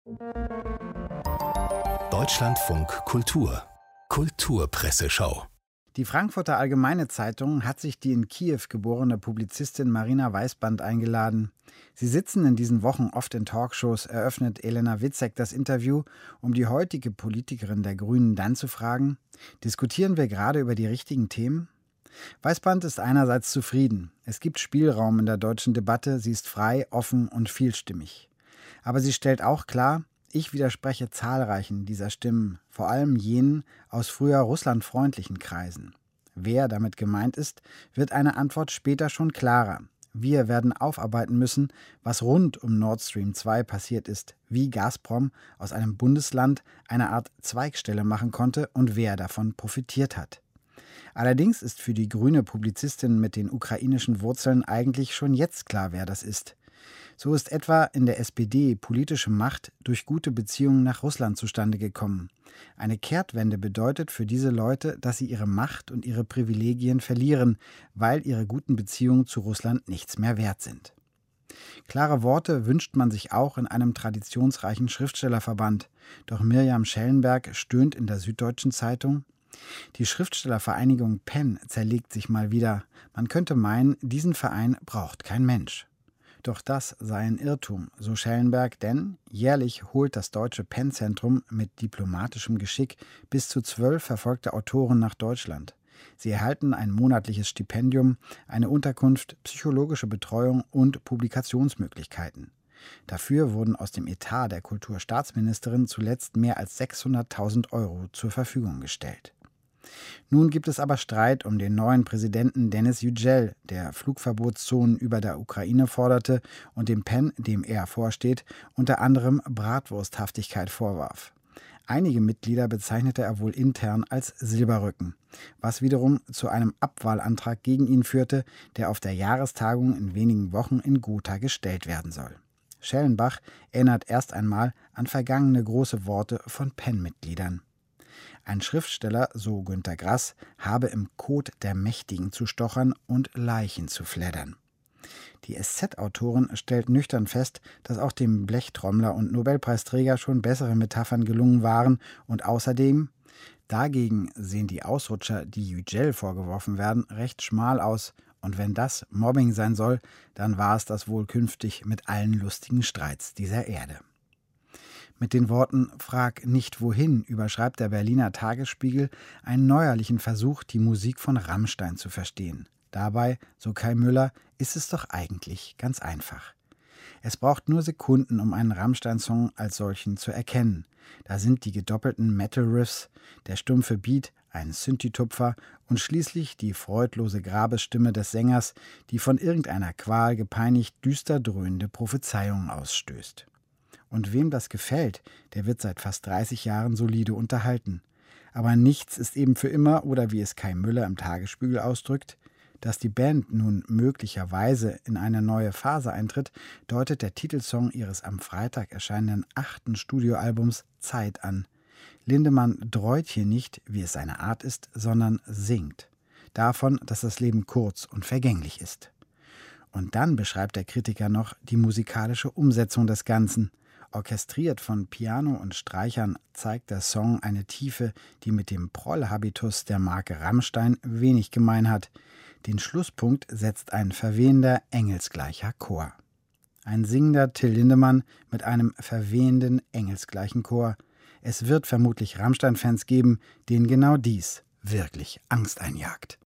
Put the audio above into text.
Deutschlandfunk Kultur Kulturpresseschau. Die Frankfurter Allgemeine Zeitung hat sich die in Kiew geborene Publizistin Marina Weißband eingeladen. Sie sitzen in diesen Wochen oft in Talkshows, eröffnet Elena Witzek das Interview, um die heutige Politikerin der Grünen dann zu fragen: Diskutieren wir gerade über die richtigen Themen? Weißband ist einerseits zufrieden. Es gibt Spielraum in der deutschen Debatte, sie ist frei, offen und vielstimmig. Aber sie stellt auch klar: Ich widerspreche zahlreichen dieser Stimmen, vor allem jenen aus früher russlandfreundlichen Kreisen. Wer damit gemeint ist, wird eine Antwort später schon klarer. Wir werden aufarbeiten müssen, was rund um Nord Stream 2 passiert ist, wie Gazprom aus einem Bundesland eine Art Zweigstelle machen konnte und wer davon profitiert hat. Allerdings ist für die grüne Publizistin mit den ukrainischen Wurzeln eigentlich schon jetzt klar, wer das ist. So ist etwa in der SPD politische Macht durch gute Beziehungen nach Russland zustande gekommen. Eine Kehrtwende bedeutet für diese Leute, dass sie ihre Macht und ihre Privilegien verlieren, weil ihre guten Beziehungen zu Russland nichts mehr wert sind. Klare Worte wünscht man sich auch in einem traditionsreichen Schriftstellerverband. Doch Mirjam Schellenberg stöhnt in der Süddeutschen Zeitung: Die Schriftstellervereinigung PEN zerlegt sich mal wieder. Man könnte meinen, diesen Verein braucht kein Mensch. Doch das sei ein Irrtum, so Schellenberg, denn jährlich holt das Deutsche PEN-Zentrum mit diplomatischem Geschick bis zu 12 verfolgte Autoren nach Deutschland. Sie erhalten ein monatliches Stipendium, eine Unterkunft, psychologische Betreuung und Publikationsmöglichkeiten. Dafür wurden aus dem Etat der Kulturstaatsministerin zuletzt mehr als 600.000 € zur Verfügung gestellt. Nun gibt es aber Streit um den neuen Präsidenten Denis Yücel, der Flugverbotszonen über der Ukraine forderte und dem PEN, dem er vorsteht, unter anderem Bratwursthaftigkeit vorwarf. Einige Mitglieder bezeichnete er wohl intern als Silberrücken, was wiederum zu einem Abwahlantrag gegen ihn führte, der auf der Jahrestagung in wenigen Wochen in Gotha gestellt werden soll. Schellenbach erinnert erst einmal an vergangene große Worte von PEN-Mitgliedern. Ein Schriftsteller, so Günter Grass, habe im Kot der Mächtigen zu stochern und Leichen zu fleddern. Die SZ-Autorin stellt nüchtern fest, dass auch dem Blechtrommler und Nobelpreisträger schon bessere Metaphern gelungen waren und außerdem: Dagegen sehen die Ausrutscher, die Yücel vorgeworfen werden, recht schmal aus. Und wenn das Mobbing sein soll, dann war es das wohl künftig mit allen lustigen Streits dieser Erde. Mit den Worten »Frag nicht wohin« überschreibt der Berliner Tagesspiegel einen neuerlichen Versuch, die Musik von Rammstein zu verstehen. Dabei, so Kai Müller, ist es doch eigentlich ganz einfach. Es braucht nur Sekunden, um einen Rammstein-Song als solchen zu erkennen. Da sind die gedoppelten Metal-Riffs, der stumpfe Beat, ein Synthi-Tupfer und schließlich die freudlose Grabesstimme des Sängers, die von irgendeiner Qual gepeinigt düster dröhnende Prophezeiungen ausstößt. Und wem das gefällt, der wird seit fast 30 Jahren solide unterhalten. Aber nichts ist eben für immer, oder wie es Kai Müller im Tagesspiegel ausdrückt: Dass die Band nun möglicherweise in eine neue Phase eintritt, deutet der Titelsong ihres am Freitag erscheinenden 8. Studioalbums Zeit an. Lindemann dräut hier nicht, wie es seine Art ist, sondern singt. Davon, dass das Leben kurz und vergänglich ist. Und dann beschreibt der Kritiker noch die musikalische Umsetzung des Ganzen. Orchestriert von Piano und Streichern zeigt der Song eine Tiefe, die mit dem Prollhabitus der Marke Rammstein wenig gemein hat. Den Schlusspunkt setzt ein verwehender, engelsgleicher Chor. Ein singender Till Lindemann mit einem verwehenden, engelsgleichen Chor. Es wird vermutlich Rammstein-Fans geben, denen genau dies wirklich Angst einjagt.